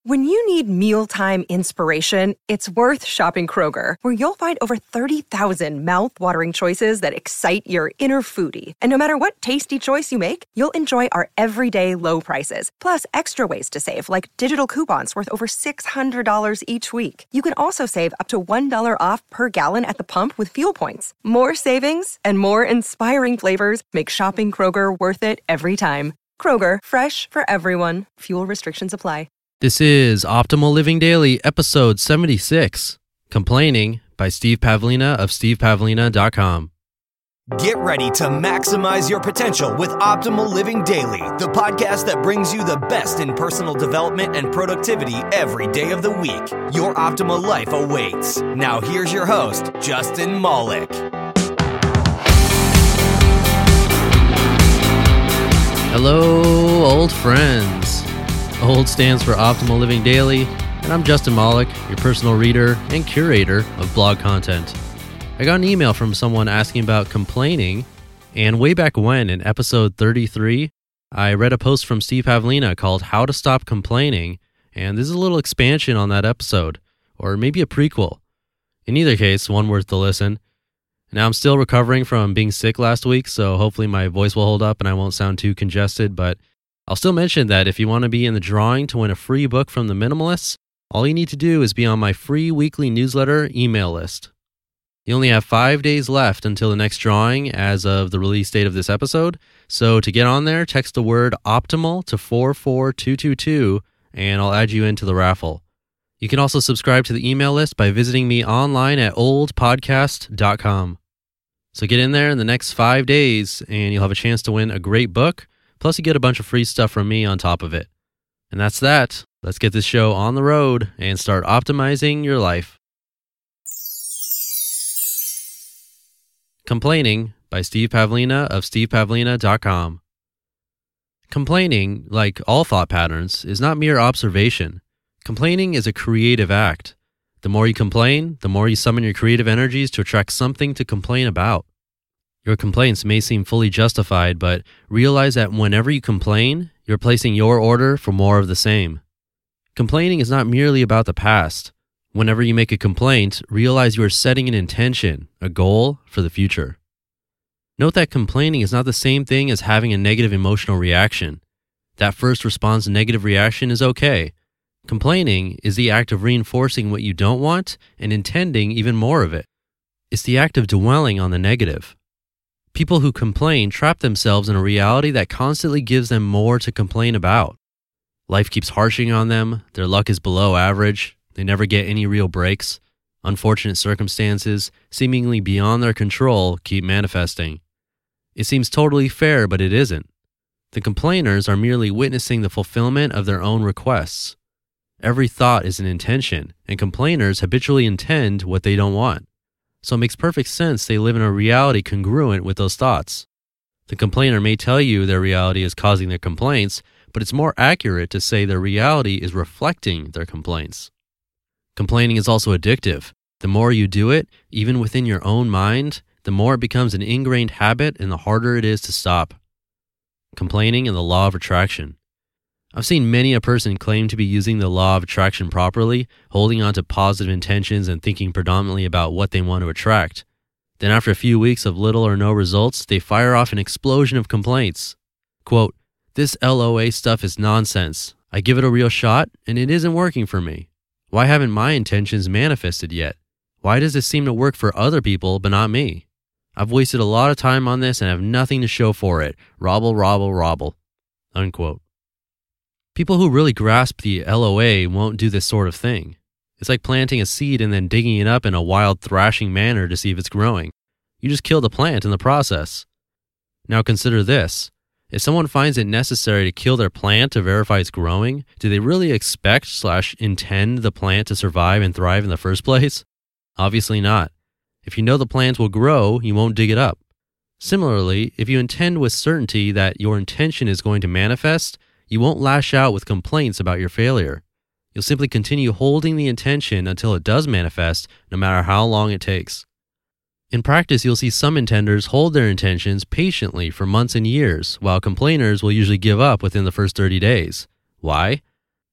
When you need mealtime inspiration, it's worth shopping Kroger, where you'll find over 30,000 mouth-watering choices that excite your inner foodie. And no matter what tasty choice you make, you'll enjoy our everyday low prices, plus extra ways to save, like digital coupons worth over $600 each week. You can also save up to $1 off per gallon at the pump with fuel points. More savings and more inspiring flavors make shopping Kroger worth it every time. Kroger, fresh for everyone. Fuel restrictions apply. This is Optimal Living Daily, episode 76, Complaining by Steve Pavlina of stevepavlina.com. Get ready to maximize your potential with Optimal Living Daily, the podcast that brings you the best in personal development and productivity every day of the week. Your optimal life awaits. Now here's your host, Justin Malik. Hello, old friends. OLD stands for Optimal Living Daily, and I'm Justin Malik, your personal reader and curator of blog content. I got an email from someone asking about complaining, and way back when, in episode 33, I read a post from Steve Pavlina called How to Stop Complaining, and this is a little expansion on that episode, or maybe a prequel. In either case, one worth the listen. Now, I'm still recovering from being sick last week, so hopefully my voice will hold up and I won't sound too congested, but I'll still mention that if you want to be in the drawing to win a free book from the Minimalists, all you need to do is be on my free weekly newsletter email list. You only have 5 days left until the next drawing as of the release date of this episode, so to get on there, text the word OPTIMAL to 44222 and I'll add you into the raffle. You can also subscribe to the email list by visiting me online at oldpodcast.com. So get in there in the next 5 days and you'll have a chance to win a great book. Plus, you get a bunch of free stuff from me on top of it. And that's that. Let's get this show on the road and start optimizing your life. Complaining by Steve Pavlina of stevepavlina.com. Complaining, like all thought patterns, is not mere observation. Complaining is a creative act. The more you complain, the more you summon your creative energies to attract something to complain about. Your complaints may seem fully justified, but realize that whenever you complain, you're placing your order for more of the same. Complaining is not merely about the past. Whenever you make a complaint, realize you are setting an intention, a goal for the future. Note that complaining is not the same thing as having a negative emotional reaction. That first response negative reaction is okay. Complaining is the act of reinforcing what you don't want and intending even more of it. It's the act of dwelling on the negative. People who complain trap themselves in a reality that constantly gives them more to complain about. Life keeps harshing on them, their luck is below average, they never get any real breaks. Unfortunate circumstances, seemingly beyond their control, keep manifesting. It seems totally fair, but it isn't. The complainers are merely witnessing the fulfillment of their own requests. Every thought is an intention, and complainers habitually intend what they don't want. So it makes perfect sense they live in a reality congruent with those thoughts. The complainer may tell you their reality is causing their complaints, but it's more accurate to say their reality is reflecting their complaints. Complaining is also addictive. The more you do it, even within your own mind, the more it becomes an ingrained habit and the harder it is to stop. Complaining and the law of attraction. I've seen many a person claim to be using the law of attraction properly, holding on to positive intentions and thinking predominantly about what they want to attract. Then after a few weeks of little or no results, they fire off an explosion of complaints. Quote, "This LOA stuff is nonsense. I give it a real shot and it isn't working for me. Why haven't my intentions manifested yet? Why does this seem to work for other people but not me? I've wasted a lot of time on this and have nothing to show for it. Robble, robble, robble." Unquote. People who really grasp the LOA won't do this sort of thing. It's like planting a seed and then digging it up in a wild thrashing manner to see if it's growing. You just kill the plant in the process. Now consider this. If someone finds it necessary to kill their plant to verify it's growing, do they really expect/intend the plant to survive and thrive in the first place? Obviously not. If you know the plant will grow, you won't dig it up. Similarly, if you intend with certainty that your intention is going to manifest, you won't lash out with complaints about your failure. You'll simply continue holding the intention until it does manifest, no matter how long it takes. In practice, you'll see some intenders hold their intentions patiently for months and years, while complainers will usually give up within the first 30 days. Why?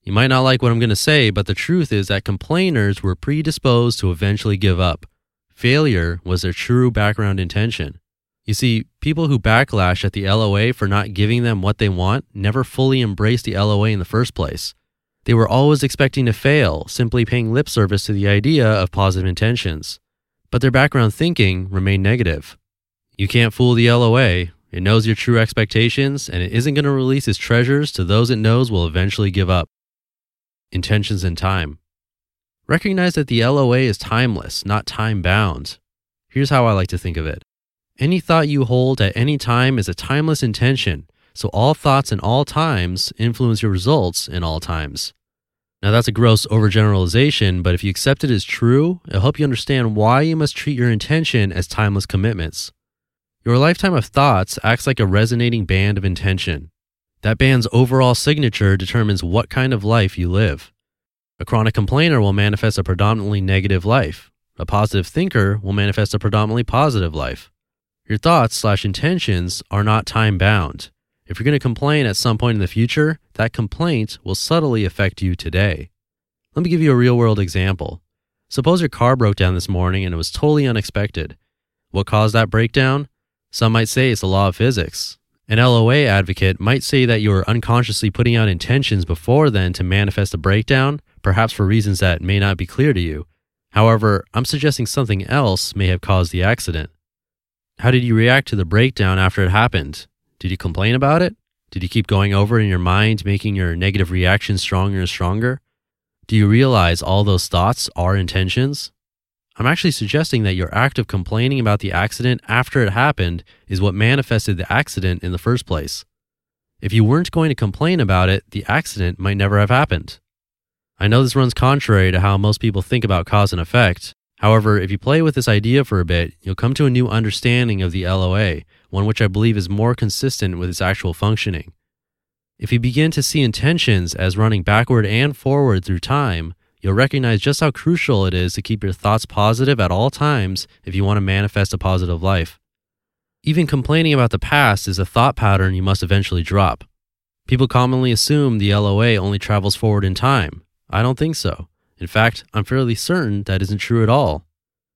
You might not like what I'm going to say, but the truth is that complainers were predisposed to eventually give up. Failure was their true background intention. You see, people who backlash at the LOA for not giving them what they want never fully embraced the LOA in the first place. They were always expecting to fail, simply paying lip service to the idea of positive intentions. But their background thinking remained negative. You can't fool the LOA. It knows your true expectations, and it isn't going to release its treasures to those it knows will eventually give up. Intentions and time. Recognize that the LOA is timeless, not time-bound. Here's how I like to think of it. Any thought you hold at any time is a timeless intention, so all thoughts in all times influence your results in all times. Now that's a gross overgeneralization, but if you accept it as true, it'll help you understand why you must treat your intention as timeless commitments. Your lifetime of thoughts acts like a resonating band of intention. That band's overall signature determines what kind of life you live. A chronic complainer will manifest a predominantly negative life. A positive thinker will manifest a predominantly positive life. Your thoughts/intentions are not time-bound. If you're going to complain at some point in the future, that complaint will subtly affect you today. Let me give you a real-world example. Suppose your car broke down this morning and it was totally unexpected. What caused that breakdown? Some might say it's the law of physics. An LOA advocate might say that you were unconsciously putting out intentions before then to manifest a breakdown, perhaps for reasons that may not be clear to you. However, I'm suggesting something else may have caused the accident. How did you react to the breakdown after it happened? Did you complain about it? Did you keep going over it in your mind, making your negative reaction stronger and stronger? Do you realize all those thoughts are intentions? I'm actually suggesting that your act of complaining about the accident after it happened is what manifested the accident in the first place. If you weren't going to complain about it, the accident might never have happened. I know this runs contrary to how most people think about cause and effect. However, if you play with this idea for a bit, you'll come to a new understanding of the LOA, one which I believe is more consistent with its actual functioning. If you begin to see intentions as running backward and forward through time, you'll recognize just how crucial it is to keep your thoughts positive at all times if you want to manifest a positive life. Even complaining about the past is a thought pattern you must eventually drop. People commonly assume the LOA only travels forward in time. I don't think so. In fact, I'm fairly certain that isn't true at all.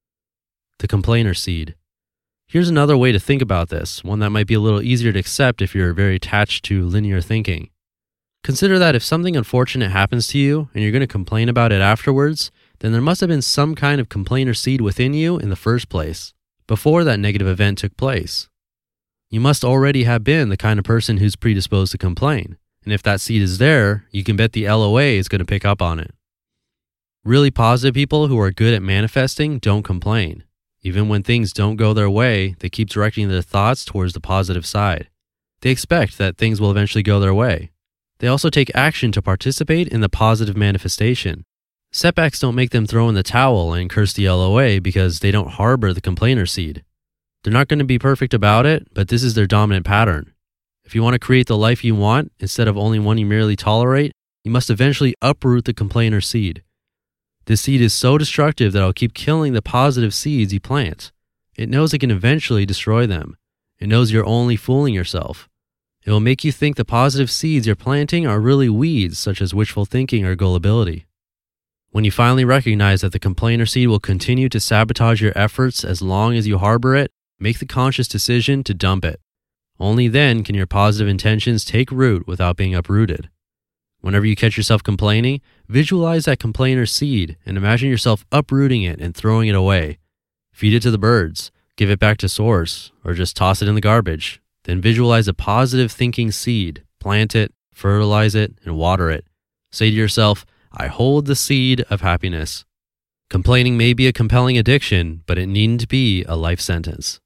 The complainer seed. Here's another way to think about this, one that might be a little easier to accept if you're very attached to linear thinking. Consider that if something unfortunate happens to you and you're going to complain about it afterwards, then there must have been some kind of complainer seed within you in the first place, before that negative event took place. You must already have been the kind of person who's predisposed to complain, and if that seed is there, you can bet the LOA is going to pick up on it. Really positive people who are good at manifesting don't complain. Even when things don't go their way, they keep directing their thoughts towards the positive side. They expect that things will eventually go their way. They also take action to participate in the positive manifestation. Setbacks don't make them throw in the towel and curse the LOA because they don't harbor the complainer seed. They're not going to be perfect about it, but this is their dominant pattern. If you want to create the life you want, instead of only one you merely tolerate, you must eventually uproot the complainer seed. This seed is so destructive that it'll keep killing the positive seeds you plant. It knows it can eventually destroy them. It knows you're only fooling yourself. It will make you think the positive seeds you're planting are really weeds, such as wishful thinking or gullibility. When you finally recognize that the complainer seed will continue to sabotage your efforts as long as you harbor it, make the conscious decision to dump it. Only then can your positive intentions take root without being uprooted. Whenever you catch yourself complaining, visualize that complainer seed and imagine yourself uprooting it and throwing it away. Feed it to the birds, give it back to source, or just toss it in the garbage. Then visualize a positive thinking seed, plant it, fertilize it, and water it. Say to yourself, I hold the seed of happiness. Complaining may be a compelling addiction, but it needn't be a life sentence.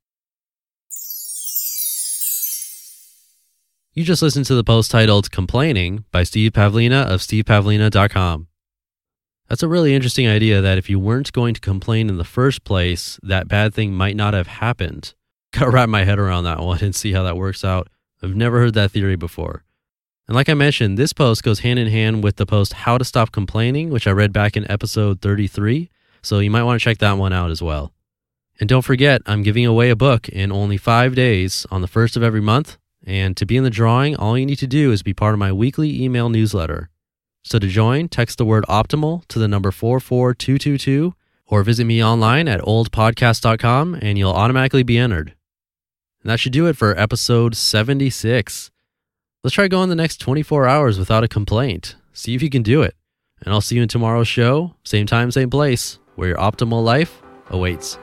You just listened to the post titled Complaining by Steve Pavlina of stevepavlina.com. That's a really interesting idea that if you weren't going to complain in the first place, that bad thing might not have happened. Gotta wrap my head around that one and see how that works out. I've never heard that theory before. And like I mentioned, this post goes hand in hand with the post How to Stop Complaining, which I read back in episode 33, so you might want to check that one out as well. And don't forget, I'm giving away a book in only 5 days on the 1st of every month. And to be in the drawing, all you need to do is be part of my weekly email newsletter. So to join, text the word optimal to the number 44222 or visit me online at oldpodcast.com and you'll automatically be entered. And that should do it for episode 76. Let's try going the next 24 hours without a complaint. See if you can do it. And I'll see you in tomorrow's show, same time, same place, where your optimal life awaits.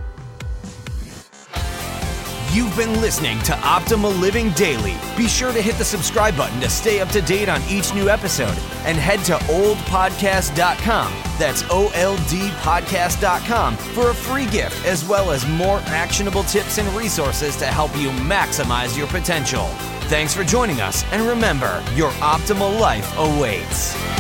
You've been listening to Optimal Living Daily. Be sure to hit the subscribe button to stay up to date on each new episode and head to oldpodcast.com. That's OLDpodcast.com for a free gift as well as more actionable tips and resources to help you maximize your potential. Thanks for joining us, and remember, your optimal life awaits.